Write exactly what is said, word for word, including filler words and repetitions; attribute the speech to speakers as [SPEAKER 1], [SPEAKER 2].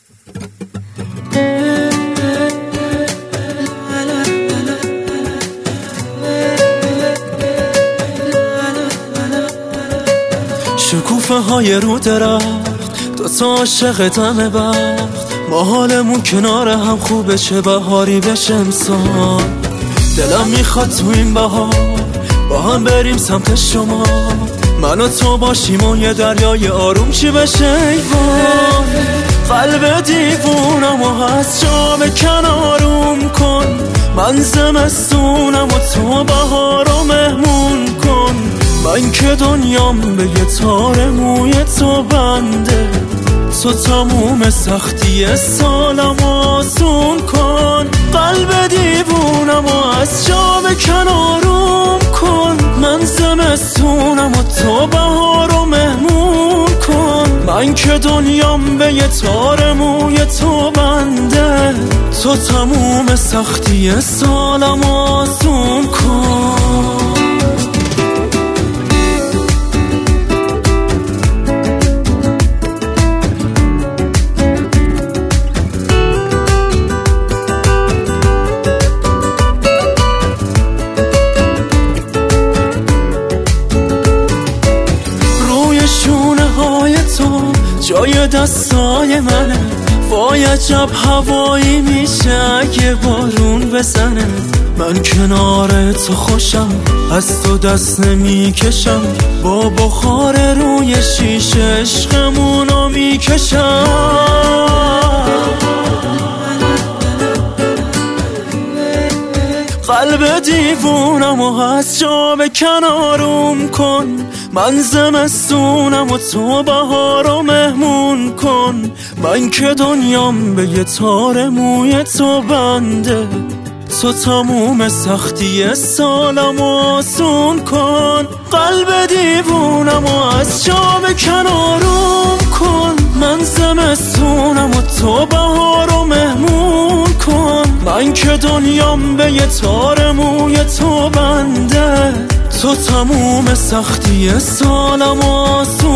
[SPEAKER 1] شکوفه های رو درخت دو تا عاشق دم بخت، ما حالمون کنار هم خوبه چه بهاری بشه امسال. دلم میخواد تو این بهار با هم بریم سمت شما، من و تو باشیم و یه دریای آروم چی بشه ای وای. قلب دیوونم و از جا به کنارم کن، من زمستونم و تو بهارو مهمون کن. من که دنیام به یه تار موی تو بنده، تو تموم سختی سالم آسون کن. قلب دیوونم و از جا به کنارم کن، من زمستونم و تو بهارو مهمون کن. من که دنیام به یه تار موی تو بنده، تو تموم سختی سالم آسون کن. جای دستای منه، وای عجب هوایی میشه اگه بارون بزنه. من کنار تو خوشم، از تو دست نمیکشم، با بخار روی شیشه عشقمونو میکشم. قلب دیوونم و از جا به کنارم کن، من زمستونم و تو بهارو مهمون کن. من که دنیام به یه تار موی تو بنده، تو تموم سختی سالم آسون کن. قلب دیوونم و از جا به کنارم کن، من زمستونم و تو بهارو مهمون کن. من که دنیام به یه تار موی تو بنده، تو تموم سختی سالم آسون